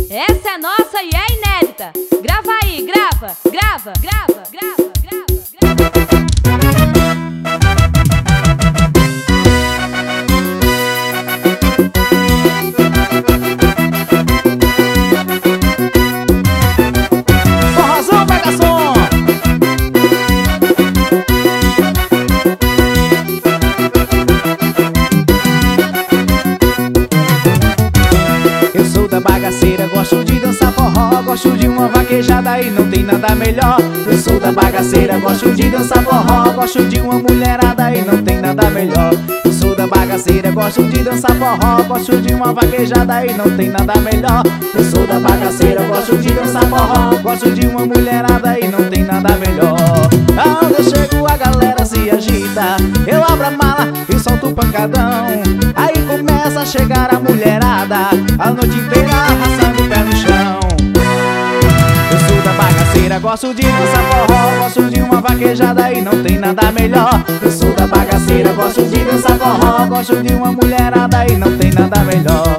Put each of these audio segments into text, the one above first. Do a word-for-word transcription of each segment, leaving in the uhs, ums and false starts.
Essa é nossa e é inédita. Grava aí, grava, grava, grava, grava, grava, grava. Forrozão pega som. Eu sou da bagaceira, gosto de dançar forró, gosto de uma vaquejada e não tem nada melhor. Eu sou da bagaceira, gosto de dançar forró, gosto de uma mulherada e não tem nada melhor. Eu sou da bagaceira, gosto de dançar forró, gosto de uma vaquejada e não tem nada melhor. Eu sou da bagaceira, gosto de dançar forró, gosto de uma mulherada e não tem nada melhor. Aonde eu chego a galera se agita, eu abro a mala e solto o pancadão. Aí começa a chegar a mulherada, a noite inteira arrastando o pé no chão. Eu sou da bagaceira, gosto de dançar forró, gosto de uma vaquejada e não tem nada melhor. Eu sou da bagaceira, gosto de dançar forró, gosto de uma mulherada e não tem nada melhor.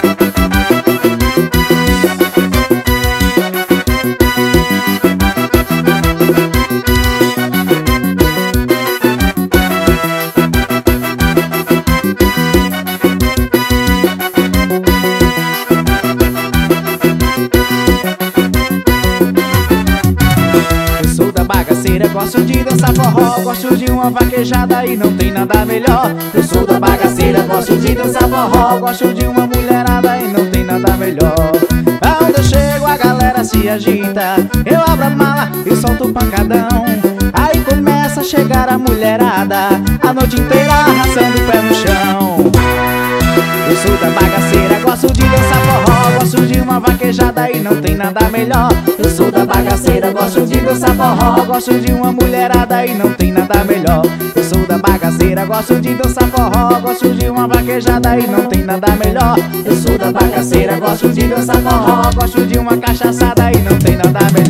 Gosto de dançar forró, gosto de uma vaquejada e não tem nada melhor. Eu sou da bagaceira, gosto de dançar forró, gosto de uma mulherada e não tem nada melhor. Aonde eu chego a galera se agita, eu abro a mala e solto o pancadão. Aí começa a chegar a mulherada, a noite inteira arrastando o pé no chão. Eu sou da bagaceira, gosto de dançar forró, gosto de uma vaquejada e não tem nada melhor. Eu sou da bagaceira, gosto de dançar forró, gosto de uma mulherada e não tem nada melhor. Eu sou da bagaceira, gosto de dançar forró, gosto de uma vaquejada e não tem nada melhor. Eu sou da bagaceira, gosto de dançar forró, gosto de uma cachaçada e não tem nada melhor.